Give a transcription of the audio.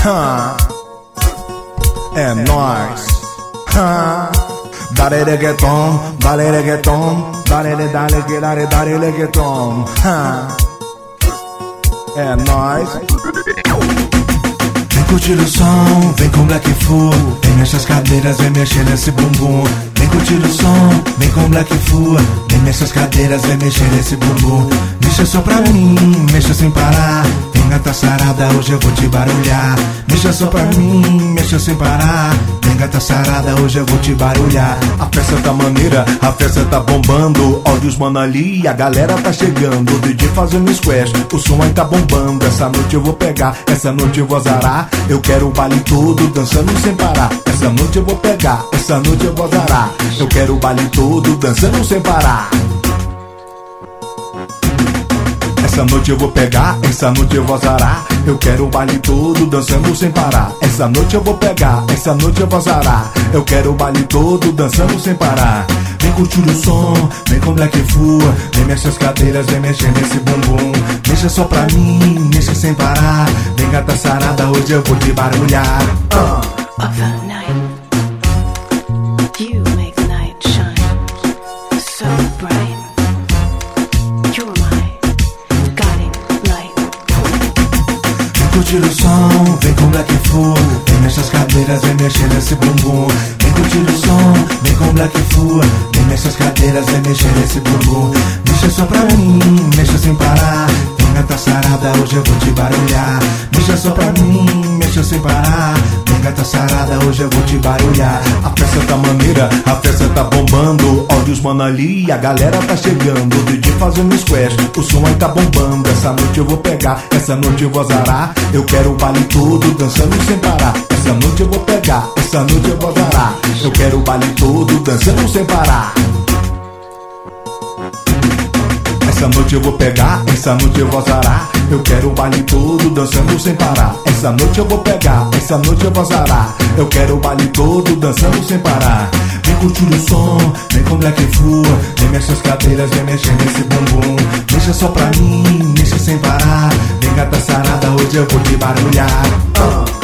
É nóis. Dale reggaeton, dale reggaeton, dale reggaeton. É nóis. Vem curtir o som, vem com Black Full. Vem nessas cadeiras, vem mexer nesse bumbum. Vem curtir o som, vem com Black Full. Vem nessas cadeiras, vem mexer nesse bumbum. Mexa só pra mim, mexa sem parar. Vem gata sarada, hoje eu vou te barulhar. Mexa só pra mim, mexa sem parar. Vem gata sarada, hoje eu vou te barulhar. A festa tá maneira, a festa tá bombando. Olha os mano ali, a galera tá chegando. O DJ fazendo squash, o som aí tá bombando. Essa noite eu vou pegar, essa noite eu vou azarar. Eu quero o baile todo, dançando sem parar. Essa noite eu vou pegar, essa noite eu vou azarar. Eu quero o baile todo, dançando sem parar. Essa noite eu vou pegar, essa noite eu vou azarar. Eu quero o baile todo, dançando sem parar. Essa noite eu vou pegar, essa noite eu vou azarar. Eu quero o baile todo, dançando sem parar. Vem curtir o som, vem com Black Full. Vem mexer as cadeiras, vem mexer nesse bumbum. Mexa só pra mim, mexa sem parar. Vem gata sarada, hoje eu vou te barulhar. Of the night, you make the night shine so bright. You're my guiding light. Vem curtir o som, vem com Black Full. Vem nessas cadeiras, vem mexer nesse bumbum. Vem curtir o som, vem com Black Full. Vem nessas cadeiras, vem mexer nesse bumbum. Mexa só pra mim, mexa sem parar. Vem gata sarada, hoje eu vou te barulhar. Mexa só pra mim, mexa sem parar. Vem gata sarada, hoje eu vou te barulhar. A festa tá maneira, a festa tá bombando. Olha os mano ali, a galera tá chegando. O DJ fazendo squash, o som aí tá bombando. Essa noite eu vou pegar, essa noite eu vou azarar. Eu quero o baile todo, dançando sem parar. Essa noite eu vou pegar, essa noite eu vou azarar. Eu quero o baile todo, dançando sem parar. Essa noite eu vou pegar, essa noite eu vou azarar. Eu quero o baile todo, dançando sem parar. Essa noite eu vou pegar, essa noite eu vou azarar. Eu quero o baile todo, dançando sem parar. Vem curtir o som, vem com Black Full. Vem mexer as cadeiras, vem mexer nesse bumbum. Mexa só pra mim, mexa sem parar. Vem gata sarada, hoje eu vou te barulhar.